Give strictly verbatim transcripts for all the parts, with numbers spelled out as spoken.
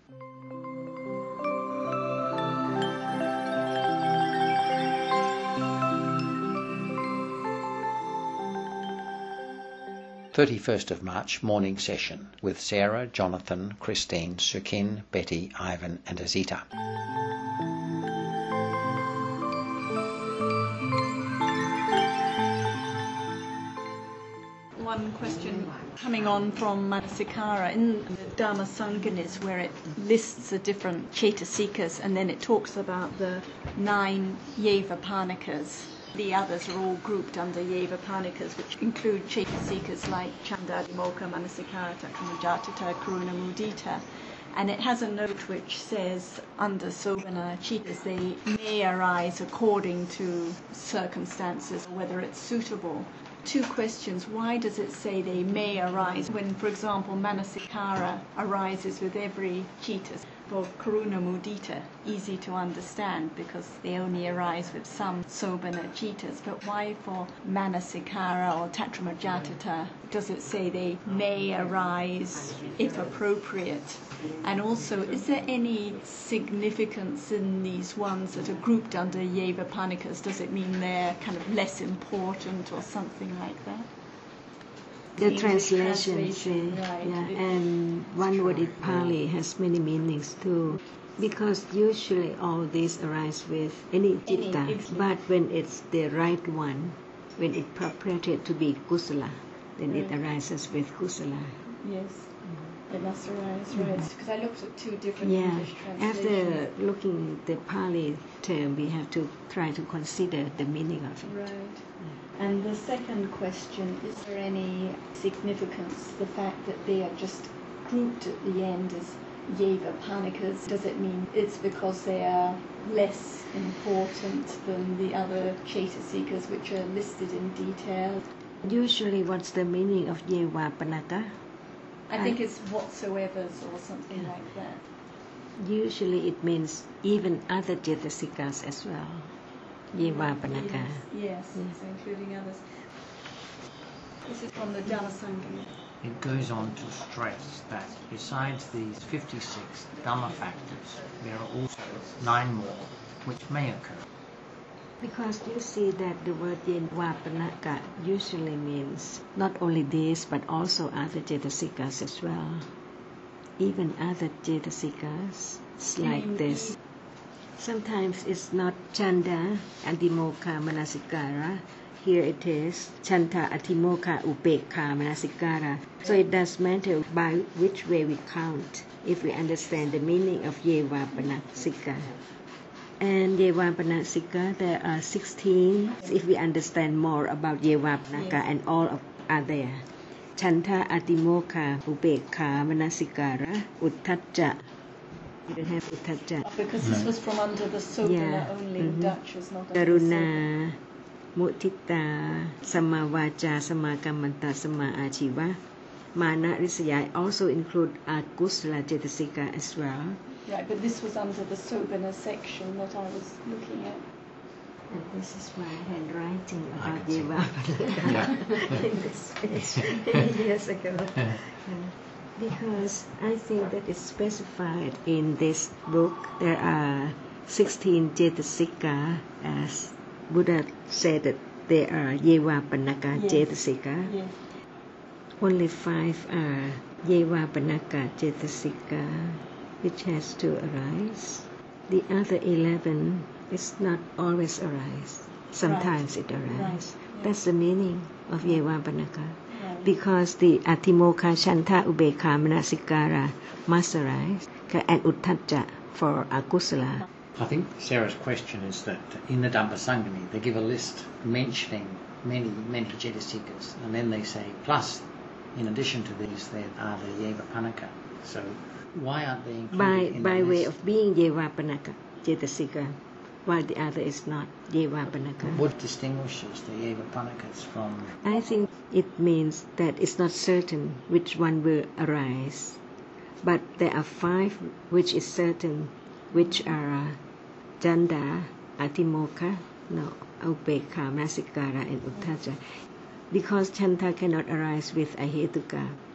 thirty-first of March morning session with Sarah, Jonathan, Christine, Sukin, Betty, Ivan and Azita. One question coming on from Manasikara in the Dharma Sanganis, where it lists the different Chaitasikas and then it talks about the nine Yevapanikas. The others are all grouped under Yevapanikas, which include Chaitasikas like Chandadimoka, Manasikara, Takramajatita, Karuna Mudita. And it has a note which says, under Sobhana Chitas, they may arise according to circumstances, whether it's suitable. Two questions. Why does it say they may arise when, for example, Manasikara arises with every Chitas? For Karuna Mudita, easy to understand because they only arise with some Sobhana Chitas. But why for Manasikara or Tatramajatita does it say they may arise if appropriate? And also, is there any significance in these ones that are grouped under Yevapanikas? Does it mean they're kind of less important or something like that? The translation, say, right. yeah, and one word in Pali has many meanings too, because usually all these arise with any citta, Any, but when it's the right one, when it purported to be kusala, then right. it arises with kusala. Yes, mm-hmm. It must arise, right? Because mm-hmm. I looked at two different yeah. English translations. After looking the Pali term, we have to try to consider the meaning of it. Right. And the second question, is there any significance, the fact that they are just grouped at the end as Yevapanikas? Does it mean it's because they are less important than the other Chaitasikas which are listed in detail? Usually what's the meaning of Yevapanaka? I think it's whatsoevers or something yeah. like that. Usually it means even other Chaitasikas as well. Yevapanaka. Yes, yes, yes, including others. This is from the Dhamma Sangha. It goes on to stress that besides these fifty-six Dhamma factors, there are also nine more which may occur. Because you see that the word Yevapanaka usually means not only this but also other Chaitasikas as well. Even other Chaitasikas like this. Sometimes it's not Chanda, Atimokkha, Manasikara. Here it is Chanta, Atimokkha, Upekha, Manasikara. So it does matter by which way we count if we understand the meaning of Yevapanasika. And Yevapanasika, there are sixteen if we understand more about Yevapanaka yes. and all of are there. Chanta, Atimokkha, Upekha, Manasikara, Uttacca. You don't have Uttacca. Because this was from under the Sobhana yeah. only, mm-hmm. Dutch was not under Karuna, Mudita, Samma Vaca, Samma Kammanta, Samma Ajiva. Mana Risaya also include Akusala Chaitasika as well. Right, but this was under the Sobhana section that I was looking at. And this is my handwriting about Yevapanaka in this page years ago. Yeah. Because I think that it's specified in this book. There are sixteen Chaitasika, as Buddha said that there are Yevapanaka yes. Chaitasika. Yes. Only five are Yevapanaka Chaitasika, which has to arise. The other eleven is not always arise. Sometimes right. it arises. Right. Yes. That's the meaning of Yevapanaka. Because the Atimokkha, Chanta, Ubekha, Manasikara must arise, and Uttacca for Akusala. I think Sarah's question is that in the Dhamma Sangani they give a list mentioning many, many Chaitasikas, and then they say, plus, in addition to these, there are the Yevapanaka. So why aren't they included by, in By the way list? of being Yevapanaka Chaitasika, while the other is not Yevapanaka. What distinguishes the Yevapanakas from? I think it means that it's not certain which one will arise, but there are five which is certain, which are Chanda, Atimokkha, no, Upekha, Manasikara, and Uttacca. Because Chanta cannot arise with Ahetuka.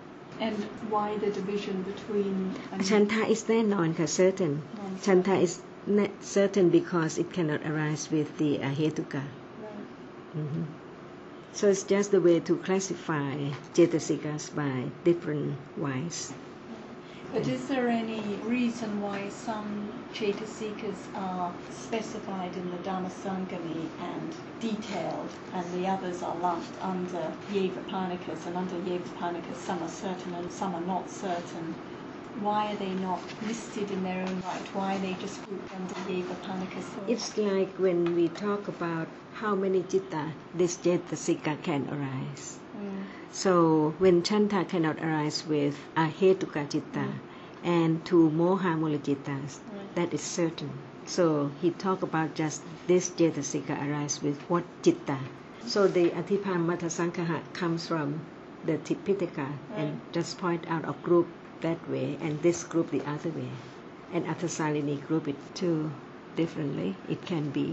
And why the division between... Um, Chanta is แน่นอนค่ะ certain. Chanta is ne- certain because it cannot arise with the ahetuka. Right. Mm-hmm. So it's just the way to classify Cetasikas by different ways. But is there any reason why some Cetasikas are specified in the Dhammasangani and detailed, and the others are lumped under Yevapanikas, and under Yevapanikas some are certain and some are not certain? Why are they not listed in their own right? Why are they just grouped under Yevapanikas? It's like when we talk about how many citta this Cetasika can arise. Mm. So when Chanta cannot arise with ahetuka citta mm. and two moha mula cittas, Right. that is certain. So he talk about just this Cetasika arise with what citta. So the Atipammata Sankaha comes from the Tipitaka Right. and just point out a group that way and this group the other way. And Athasalini group it too differently. It can be.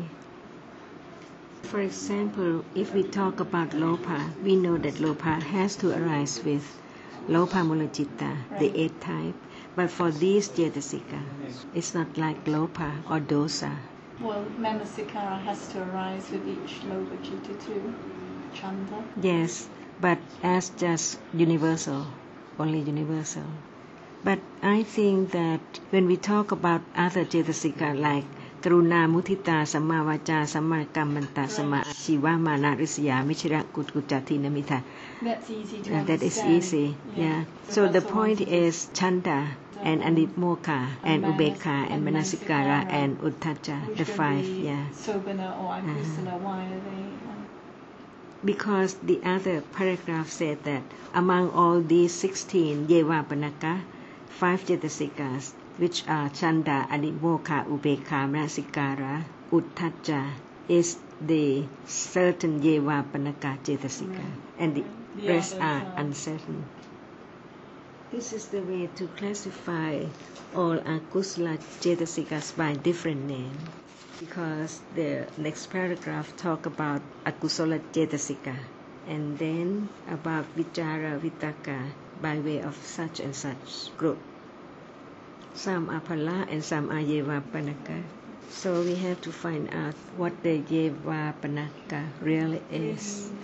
For example, if we talk about Lopa, we know that Lopa has to arise with Lopa Mula Citta, Right. the eighth type. But for these Cetasika, it's not like Lopa or Dosa. Well, Manasikara has to arise with each Lopa Citta too. Chanda. Yes, but as just universal, only universal. But I think that when we talk about other Cetasika like Karuna, Mudita, Samma Vaca, Samma Kammanta, Samma Achiva, Mana, Risya, Michira, Kutkuchati, Namita. That's easy to Uh, understand. that is easy, yeah. Yeah. So, So the that's the point ones that is Chanda and Anipmoka and Manas- Ubekha and and Manasikara Manasikara, and Uttacha, Which the can five, be yeah. Sobana or Akusana. Why are they? Um, Because the other paragraph said that among all these sixteen Yevapanaka, five Cetasikas, which are Chanda, Animoka, Ubekha, Manasikara, Uttacha, is the certain Yevapanaka Cetasika, Right. and the The rest others are are- uncertain. This is the way to classify all akusala Cetasikas by different name, because the next paragraph talk about akusala Cetasika, and then about Vichara Vitaka by way of such and such group. Some are Pala and some are Yevapanaka. So we have to find out what the Yevapanaka really is.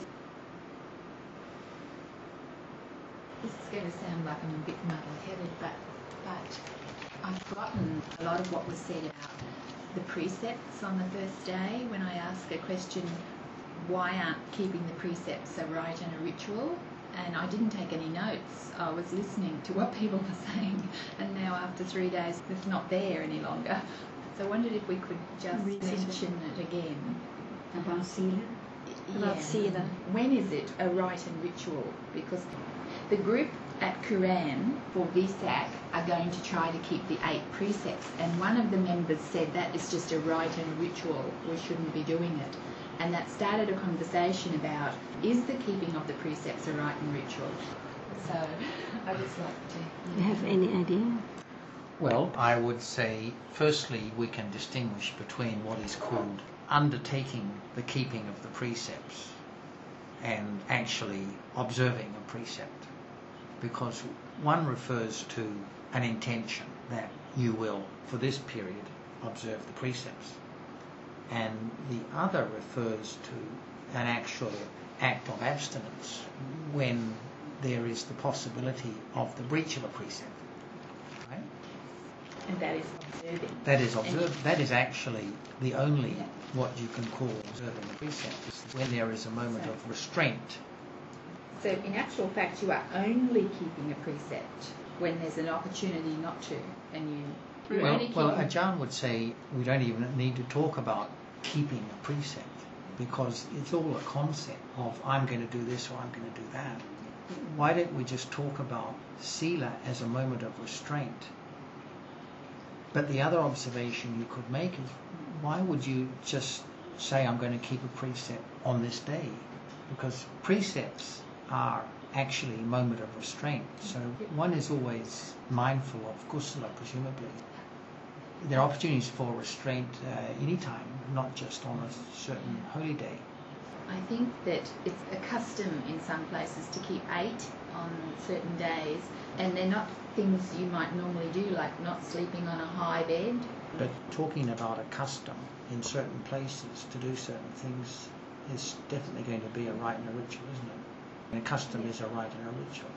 This is going to sound like I'm a bit muddle-headed, but but I've forgotten a lot of what was said about the precepts on the first day when I asked a question, why aren't keeping the precepts a rite and a ritual? And I didn't take any notes. I was listening to what people were saying, and now after three days it's not there any longer. So I wondered if we could just Revisit it. mention it again. About Sila? About Sila. When is it a rite and ritual? Because the group at Quran for V SAC are going to try to keep the eight precepts, and one of the members said that is just a rite and a ritual, we shouldn't be doing it. And that started a conversation about, is the keeping of the precepts a rite and ritual? So I'd just like to... You have any idea? Well, I would say, firstly, we can distinguish between what is called undertaking the keeping of the precepts and actually observing a precept. Because one refers to an intention that you will, for this period, observe the precepts. And the other refers to an actual act of abstinence when there is the possibility of the breach of a precept. Right? And that is observing. That is observe. That is actually the only what you can call observing the precept, is when there is a moment of restraint. So in actual fact, you are only keeping a precept when there's an opportunity not to, and you. You're Well, only well, keeping- Ajahn would say we don't even need to talk about keeping a precept, because it's all a concept of I'm going to do this or I'm going to do that. Why don't we just talk about sila as a moment of restraint? But the other observation you could make is, why would you just say I'm going to keep a precept on this day? Because precepts are actually a moment of restraint. So one is always mindful of kusala, presumably. There are opportunities for restraint uh, anytime, not just on a certain holy day. I think that it's a custom in some places to keep eight, on certain days, and they're not things you might normally do, like not sleeping on a high bed. But talking about a custom in certain places to do certain things is definitely going to be a rite and a ritual, isn't it? And a custom is a rite and a ritual.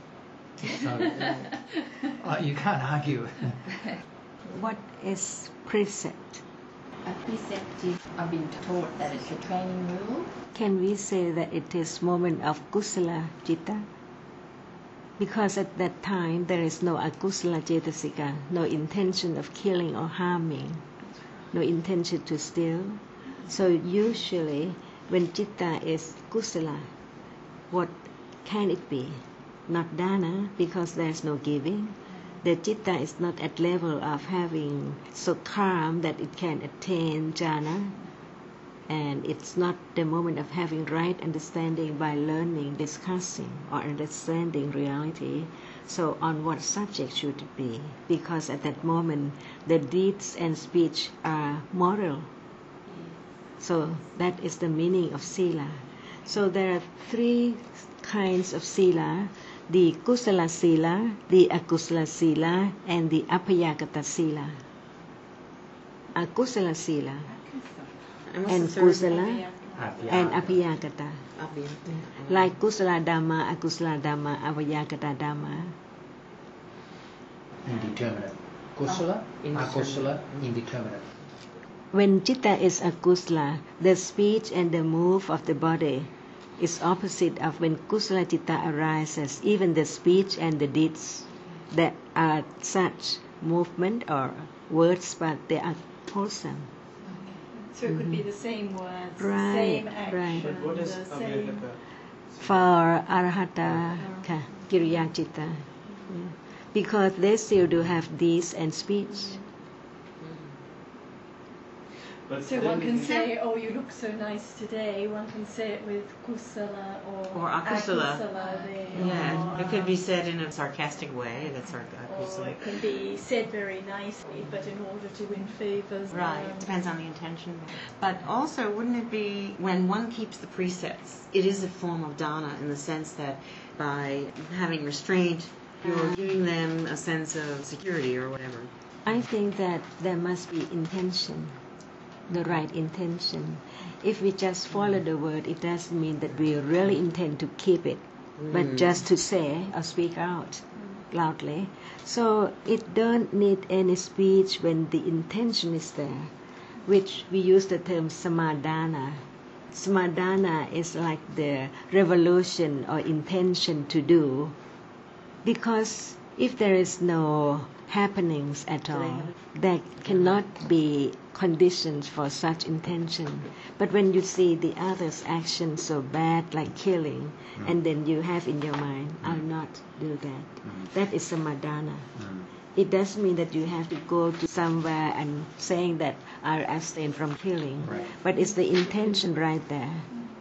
So uh, you can't argue. What is precept? A precept is, I've been taught that it's a training rule. Can we say that it is moment of kusala citta? Because at that time there is no akusala cetasika, no intention of killing or harming, no intention to steal. So usually when citta is kusala, what can it be? Not dana, because there is no giving. The citta is not at level of having so calm that it can attain jhana, and it's not the moment of having right understanding by learning, discussing, or understanding reality. So on what subject should it be? Because at that moment the deeds and speech are moral. So that is the meaning of sila. So there are three kinds of sila: the kusala sila, the akusala sila, and the apayagata sila. Akusala sila and kusala and apayagata. Like kusala dhamma, akusala dhamma, apayagata dhamma. Indeterminate. Kusala, akusala, indeterminate. When citta is akusala, the speech and the move of the body is opposite of when kusala citta arises. Even the speech and the deeds that are such movement or words, but they are wholesome. So it could be the same words, Right, the same action, right. But what is the same... Avyagata? For arahata ka kiriya citta, yeah. Because they still do have deeds and speech. But So then one can we- say, oh, you look so nice today. One can say it with kusala or, Or akusala. there, Yeah, or, it could be said in a sarcastic way. That's our or it can be said very nicely, but in order to win favours. Right, um, depends on the intention. But also, wouldn't it be when one keeps the precepts, it is a form of dana in the sense that by having restraint, you're giving them a sense of security or whatever. I think that there must be intention, the right intention. If we just follow the word, it doesn't mean that we really intend to keep it, but just to say or speak out loudly. So it don't need any speech when the intention is there, which we use the term samadhana. Samadhana is like the revolution or intention to do, because if there is no happenings at all, there cannot be conditions for such intention. But when you see the other's action so bad, like killing, mm. and then you have in your mind, mm. I'll not do that. Mm. That is samadhana. Mm. It doesn't mean that you have to go to somewhere and saying that I'll abstain from killing, right. But it's the intention right there.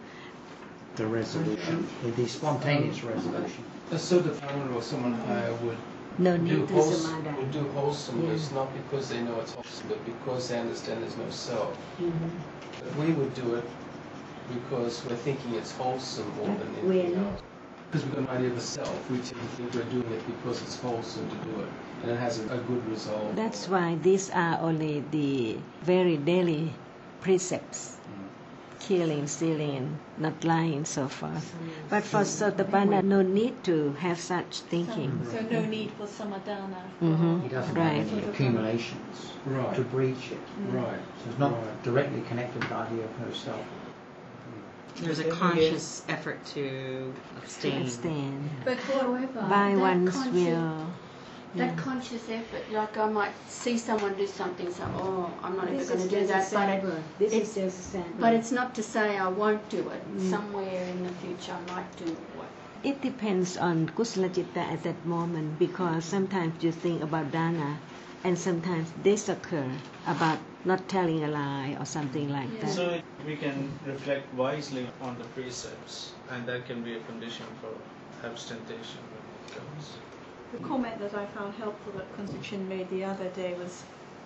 The resolution, the spontaneous resolution. A Sotapanna or someone higher would No do, need to wholes- samadha. would do wholesomeness, Yeah. not because they know it's wholesome, but because they understand there's no self. Mhm. But we would do it because we're thinking it's wholesome more than anything When? else. Because we've got an idea of a self, we tend to think we're doing it because it's wholesome to do it, and it has a, a good result. That's why these are only the very daily precepts. Killing, stealing, and not lying, so forth. But for Sotapanna, no need to have such thinking. So no need for samadhana. Mhm. He doesn't Right. have any accumulations Right. to breach it. Right. So it's not Right. directly connected with the idea of herself. There's a But then conscious effort to To abstain. abstain. But however, By that one's conscious, will. that conscious effort, like I might see someone do something, so oh, I'm not ever going to do that. But it, This it's- is just a sample. but it's not to say I won't do it. Mm. Somewhere in the future, I might do what. It depends on kusala citta at that moment, because sometimes you think about dana, and sometimes this occur about not telling a lie or something like Yeah. that. So it- we can reflect wisely on the precepts, and that can be a condition for abstention when it comes. The comment that I found helpful that Kunzu Chin made the other day was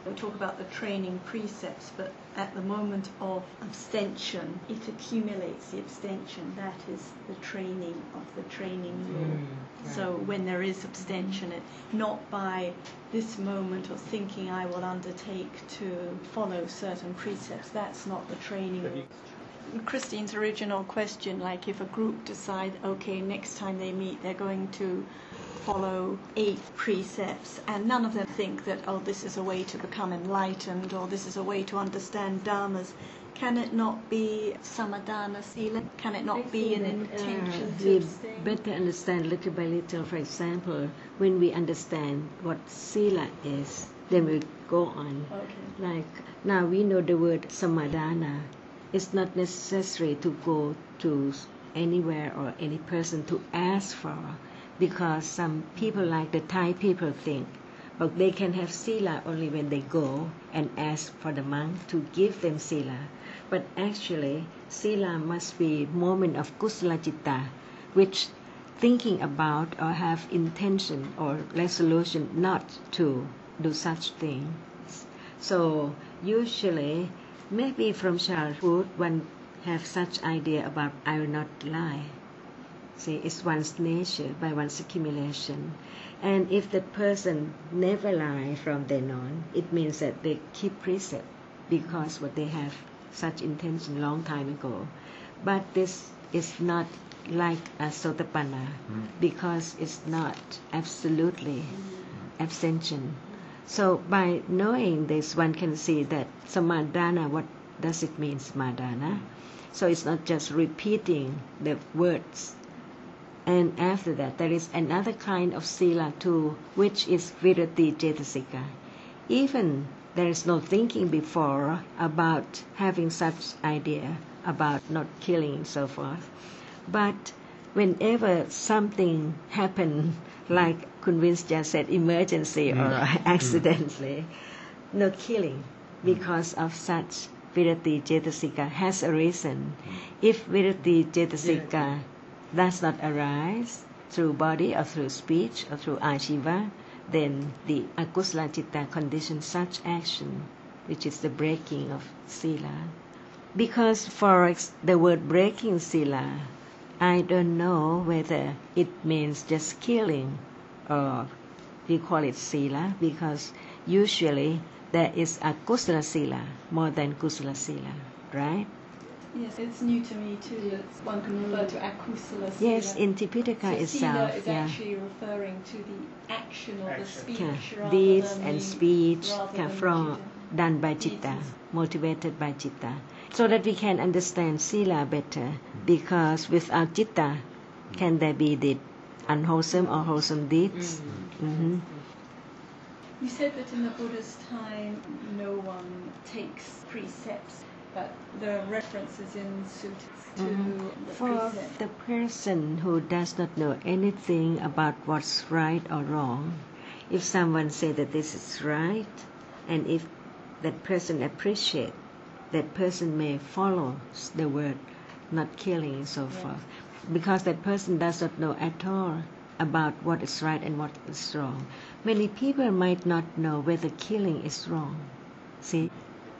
We talk about the training precepts, but at the moment of abstention, it accumulates the abstention. That is the training of the training law. Mm, right. So when there is abstention, it not by this moment of thinking I will undertake to follow certain precepts. That's not the training law. Christine's original question, like if a group decide, okay, next time they meet, they're going to follow eight precepts, and none of them think that, oh, this is a way to become enlightened, or this is a way to understand dharmas. Can it not be samadana sila? Can it not I be an think that, intention uh, to we abstain? better understand little by little. For example, when we understand what sila is, then we go on. Okay. Like now we know the word samadana. It's not necessary to go to anywhere or any person to ask for, because some people, like the Thai people, think, but they can have sila only when they go and ask for the monk to give them sila. But actually, sila must be moment of kusala citta, which thinking about or have intention or resolution not to do such things. So usually, maybe from childhood, one have such idea about I will not lie. See, it's one's nature by one's accumulation. And if the person never lie from then on, it means that they keep precept because what they have such intention long time ago. But this is not like a sotapanna Mm. because it's not absolutely abstention. So by knowing this, one can see that samadana, what does it mean, samadana? So it's not just repeating the words. And after that, there is another kind of sila too, which is virati cetasika. Even there is no thinking before about having such idea about not killing and so forth. But whenever something happen, like Kun Vince just said, emergency or accidentally, no killing because of such virati cetasika has a reason. If virati cetasika does not arise through body or through speech or through ajiva, then the akusala citta conditions such action, which is the breaking of sila. Because for ex- the word breaking sila, I don't know whether it means just killing or we call it sila, because usually there is akusala sila more than kusala sila, right? Yes, it's new to me too. That one can refer to akusala sila. Yes, in Tipitaka so itself, sila is yeah. actually referring to the action or the Action. speech Yeah, rather deeds than and the, speech rather yeah, than from the done by deeds citta, and- motivated by citta, so that we can understand sila better. Because without citta, can there be the unwholesome or wholesome deeds? Mm-hmm. You said that in the Buddha's time, no one takes precepts, but there are references in suttas to Mhm. the For precept. the person who does not know anything about what's right or wrong, if someone say that this is right, and if that person appreciate, that person may follow the word not killing and so forth, because that person does not know at all about what is right and what is wrong. Many people might not know whether killing is wrong. See?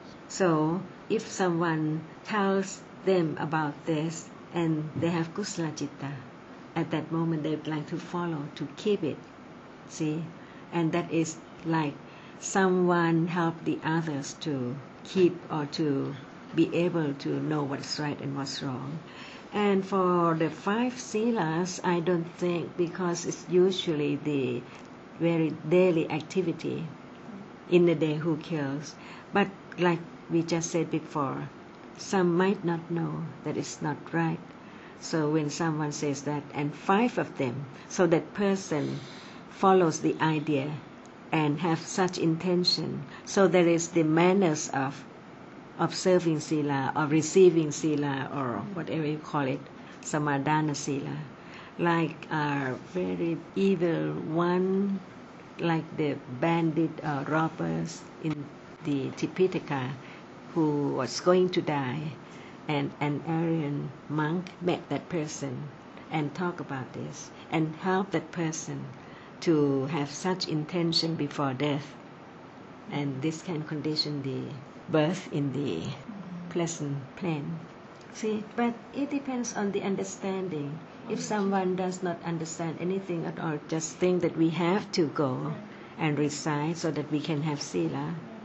So if someone tells them about this and they have kusala citta, at that moment they would like to follow, to keep it. See? And that is like someone help the others to keep or to be able to know what's right and what's wrong. And for the five silas, I don't think, because it's usually the very daily activity in the day who kills. But like we just said before, some might not know that it's not right. So when someone says that, and five of them, so that person follows the idea and have such intention. So there is the manners of observing sila or receiving sila or whatever you call it, samadana sila. Like a very evil one, like the bandit or robbers in the Tipitaka who was going to die, and an Aryan monk met that person and talk about this and help that person to have such intention before death. and this can condition the birth in the pleasant plane. See, but it depends on the understanding. If someone does not understand anything at all, just think that we have to go and recite so that we can have sila,